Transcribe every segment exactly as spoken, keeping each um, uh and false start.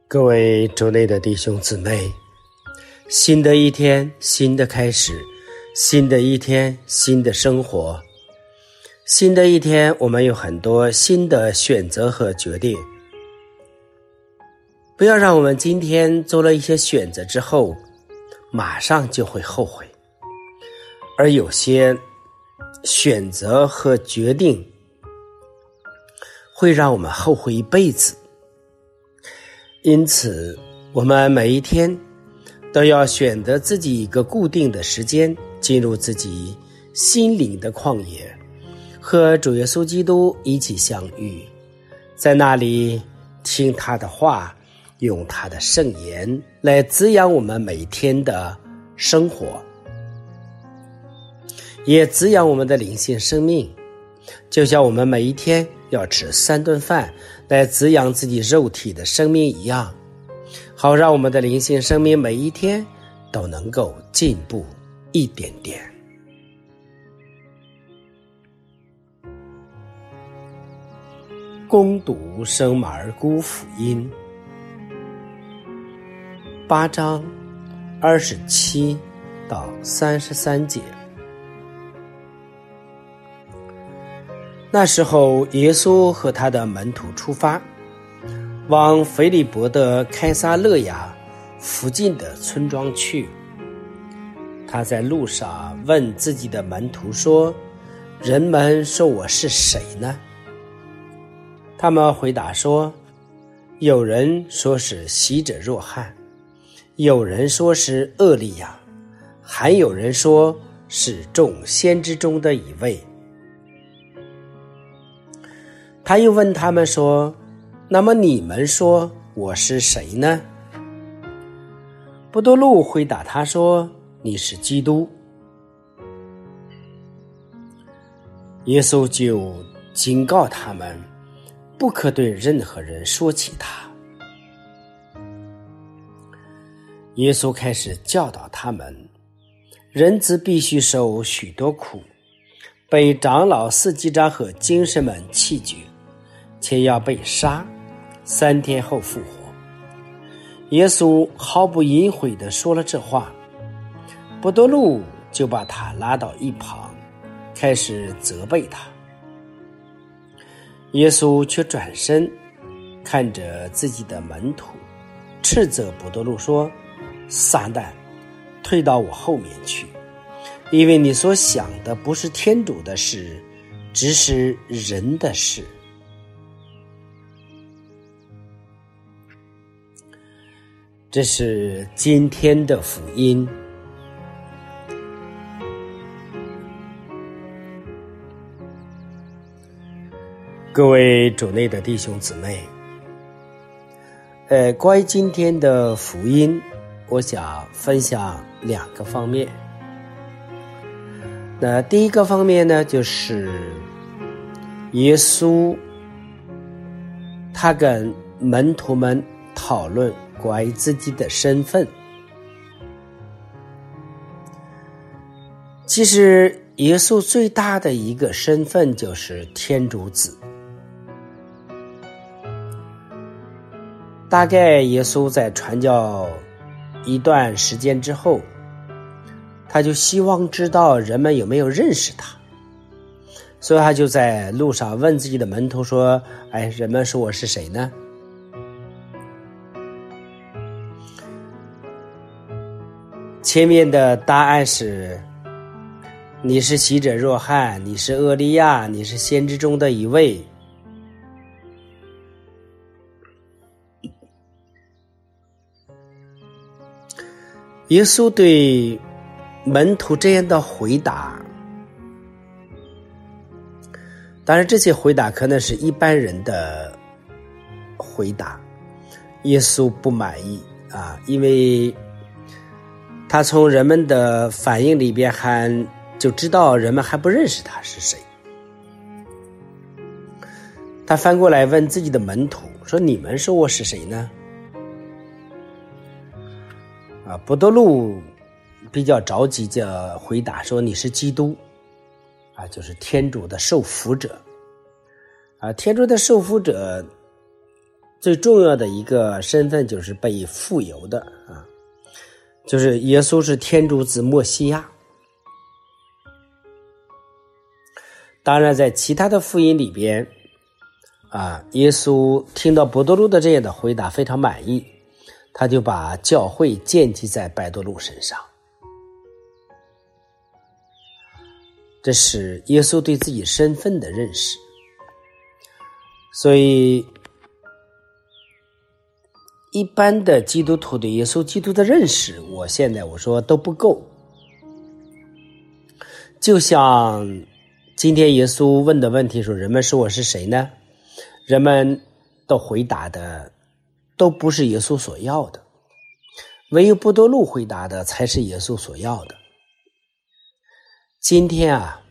各位主内的弟兄姊妹，新的一天，新的开始，新的一天，新的生活。新的一天，我们有很多新的选择和决定。不要让我们今天做了一些选择之后，马上就会后悔。而有些选择和决定会让我们后悔一辈子。因此，我们每一天都要选择自己一个固定的时间，进入自己心灵的旷野，和主耶稣基督一起相遇，在那里听他的话，用他的圣言来滋养我们每天的生活，也滋养我们的灵性生命。就像我们每一天要吃三顿饭来滋养自己肉体的生命一样，好让我们的灵性生命每一天都能够进步一点点。攻读圣马尔谷福音八章二十七到三十三节。那时候，耶稣和他的门徒出发，往腓利伯的开撒勒亚附近的村庄去。他在路上问自己的门徒说：“人们说我是谁呢？”他们回答说：“有人说是洗者若翰，有人说是厄利亚，还有人说是众先知中的一位。”他又问他们说：“那么你们说我是谁呢？”伯多禄回答他说：“你是基督。”耶稣就警告他们，不可对任何人说起他。耶稣开始教导他们，人子必须受许多苦，被长老、司祭长和经师们弃绝，且要被杀，三天后复活。耶稣毫不隐晦地说了这话，伯多禄就把他拉到一旁，开始责备他。耶稣却转身看着自己的门徒，斥责伯多禄说：“撒旦，退到我后面去，因为你所想的不是天主的事，只是人的事。”这是今天的福音。各位主内的弟兄姊妹，呃，关于今天的福音，我想分享两个方面。那第一个方面呢，就是耶稣他跟门徒们讨论关于自己的身份。其实耶稣最大的一个身份就是天主子。大概耶稣在传教一段时间之后，他就希望知道人们有没有认识他，所以他就在路上问自己的门徒说：“哎，人们说我是谁呢？”前面的答案是：你是洗者若翰，你是厄利亚，你是先知中的一位。耶稣对门徒这样的回答，当然这些回答可能是一般人的回答，耶稣不满意啊，因为他从人们的反应里边还就知道人们还不认识他是谁。他翻过来问自己的门徒说：“你们说我是谁呢？”啊，伯多禄比较着急地回答说：“你是基督，啊，就是天主的受福者。”啊，天主的受福者最重要的一个身份就是被傅油的啊，就是耶稣是天主子默西亚。当然在其他的福音里边啊，耶稣听到伯多禄的这样的回答非常满意，他就把教会建基在伯多禄身上。这是耶稣对自己身份的认识。所以一般的基督徒对耶稣基督的认识，我现在我说都不够。就像今天耶稣问的问题说，人们说我是谁呢？人们都回答的都不是耶稣所要的，唯有伯多禄回答的才是耶稣所要的。今天啊，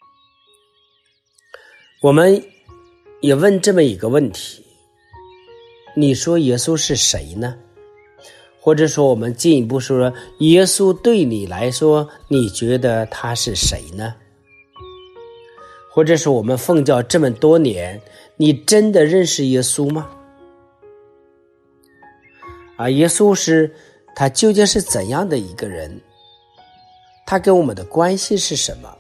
我们也问这么一个问题，你说耶稣是谁呢？或者说我们进一步说，耶稣对你来说，你觉得他是谁呢？或者是我们奉教这么多年，你真的认识耶稣吗？啊，耶稣是他究竟是怎样的一个人？他跟我们的关系是什么？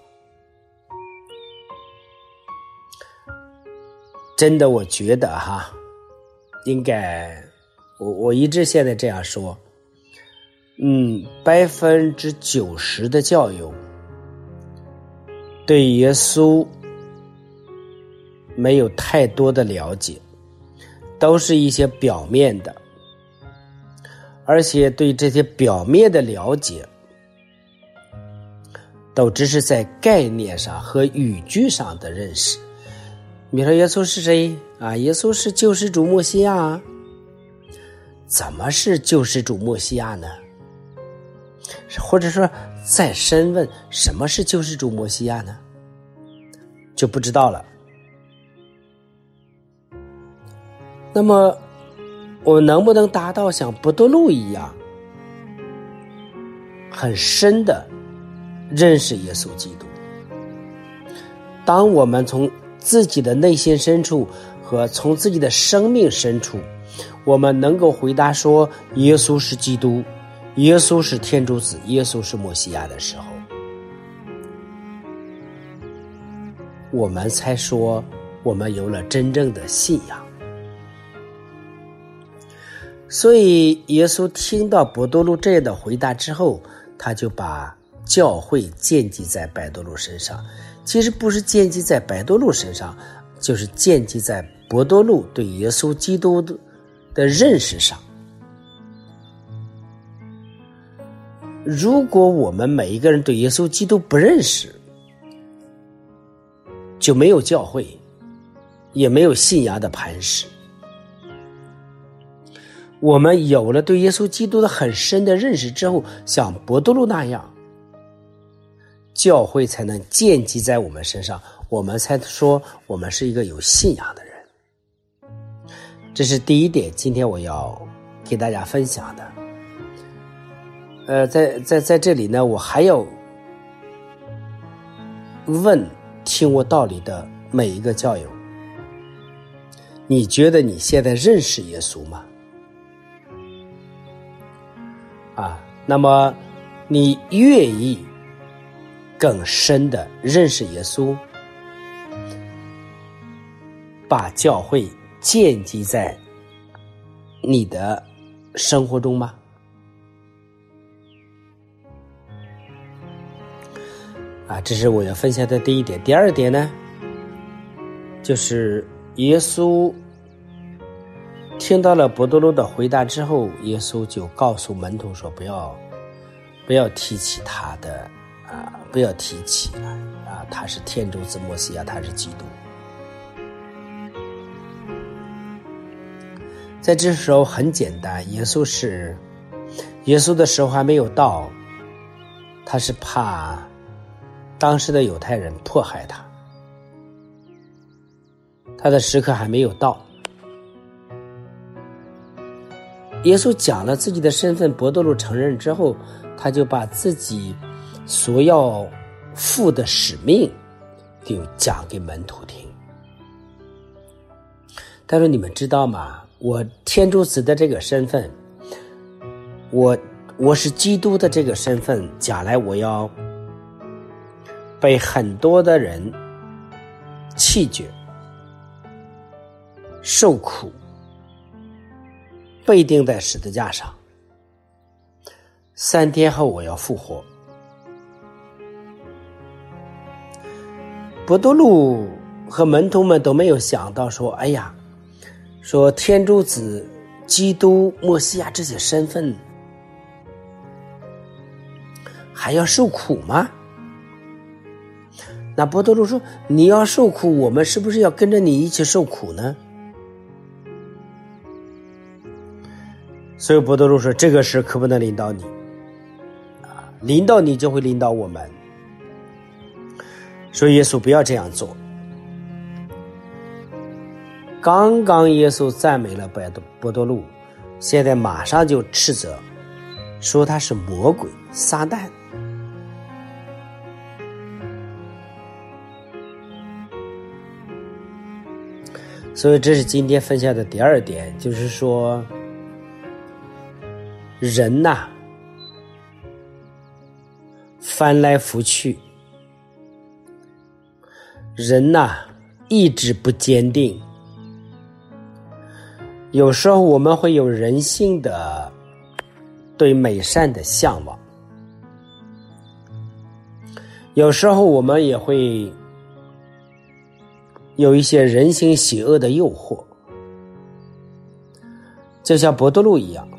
真的，我觉得哈，应该，我我一直现在这样说，嗯，百分之九十的教友对耶稣没有太多的了解，都是一些表面的，而且对这些表面的了解都只是在概念上和语句上的认识。你说耶稣是谁啊？耶稣是救世主默西亚啊。怎么是救世主默西亚呢？或者说再深问，什么是救世主默西亚呢？就不知道了。那么我能不能达到像伯多禄一样很深的认识耶稣基督？当我们从自己的内心深处和从自己的生命深处，我们能够回答说耶稣是基督，耶稣是天主子，耶稣是默西亚的时候，我们才说我们有了真正的信仰。所以耶稣听到伯多禄这样的回答之后，他就把教会建基在伯多禄身上。其实不是建基在伯多禄身上，就是建基在伯多禄对耶稣基督的认识上。如果我们每一个人对耶稣基督不认识，就没有教会，也没有信仰的磐石。我们有了对耶稣基督的很深的认识之后，像伯多禄那样，教会才能建基在我们身上，我们才说我们是一个有信仰的人。这是第一点，今天我要给大家分享的。呃，在在在这里呢，我还要问听我道理的每一个教友，你觉得你现在认识耶稣吗？啊，那么你愿意更深的认识耶稣，把教会建基在你的生活中吗？啊，这是我要分享的第一点。第二点呢，就是耶稣听到了伯多禄的回答之后，耶稣就告诉门徒说，不要不要提起他的啊，不要提起了啊，他是天主子默西亚，他是基督。在这时候很简单，耶稣是耶稣的时候还没有到，他是怕当时的犹太人迫害他，他的时刻还没有到。耶稣讲了自己的身份，伯多禄承认之后，他就把自己所要负的使命就讲给门徒听。他说，你们知道吗？ 我天主子的这个身份，我我是基督的这个身份，将来我要被很多的人弃绝、受苦，被钉在十字架上，三天后我要复活。伯多禄和门徒们都没有想到说，哎呀，说天主子、基督、默西亚这些身份还要受苦吗？那伯多禄说，你要受苦，我们是不是要跟着你一起受苦呢？所以伯多禄说，这个事可不能临到你，啊，临到你就会临到我们。所以耶稣不要这样做。刚刚耶稣赞美了伯多禄，现在马上就斥责，说他是魔鬼撒旦。所以这是今天分享的第二点，就是说人呐、啊，翻来覆去，人呐、啊，意志不坚定。有时候我们会有人性的对美善的向往，有时候我们也会有一些人性邪恶的诱惑，就像伯多禄一样，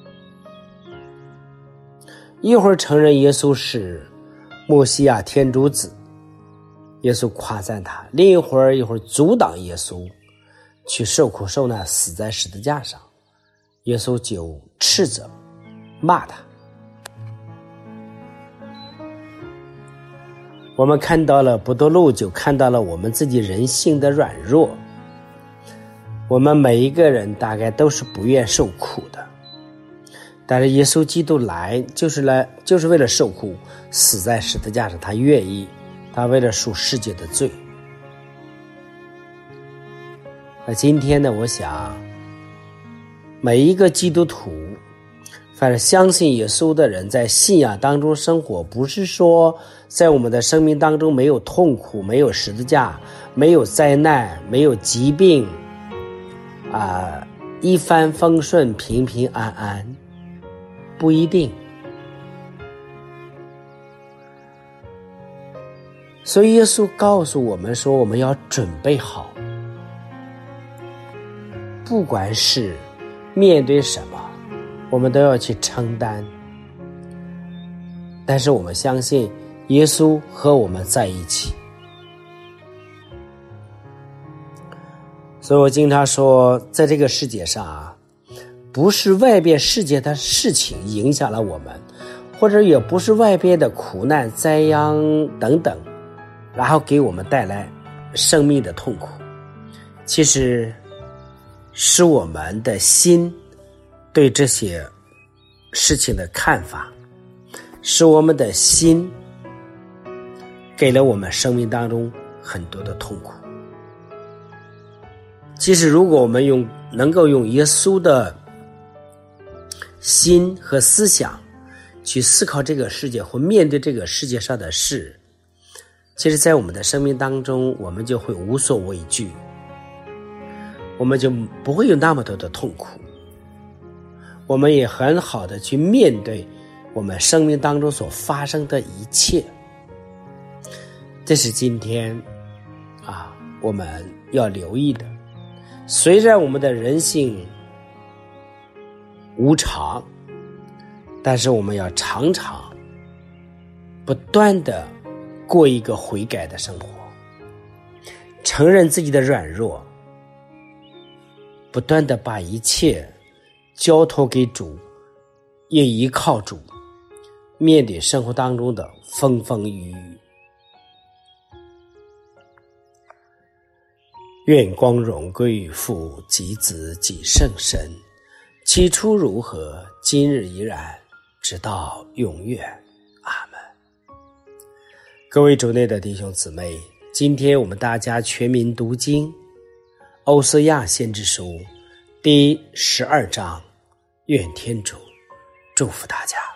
一会儿承认耶稣是默西亚天主子，耶稣夸赞他，另一会儿一会儿阻挡耶稣去受苦受难，死在十字架上，耶稣就斥责骂他。我们看到了伯多禄，就看到了我们自己人性的软弱。我们每一个人大概都是不愿受苦的，但是耶稣基督来就是来就是为了受苦，死在十字架上，他愿意，他为了赎世界的罪。那今天呢，我想每一个基督徒，凡是相信耶稣的人，在信仰当中生活，不是说在我们的生命当中没有痛苦，没有十字架，没有灾难，没有疾病啊，一帆风顺，平平安安，不一定。所以耶稣告诉我们说，我们要准备好，不管是面对什么，我们都要去承担。但是我们相信耶稣和我们在一起。所以我经常说，在这个世界上啊，不是外边世界的事情影响了我们，或者也不是外边的苦难、灾殃等等，然后给我们带来生命的痛苦。其实是我们的心对这些事情的看法，是我们的心给了我们生命当中很多的痛苦。其实如果我们用能够用耶稣的心和思想去思考这个世界或面对这个世界上的事，其实在我们的生命当中，我们就会无所畏惧，我们就不会有那么多的痛苦，我们也很好的去面对我们生命当中所发生的一切。这是今天啊我们要留意的。虽然我们的人性无常，但是我们要常常不断的过一个悔改的生活，承认自己的软弱，不断的把一切交托给主，也依靠主，面对生活当中的风风雨雨。愿光荣归于父及子及圣神，起初如何，今日依然，直到永远。阿们。各位主内的弟兄姊妹，今天我们大家全民读经欧瑟亚先知书第十二章，愿天主祝福大家。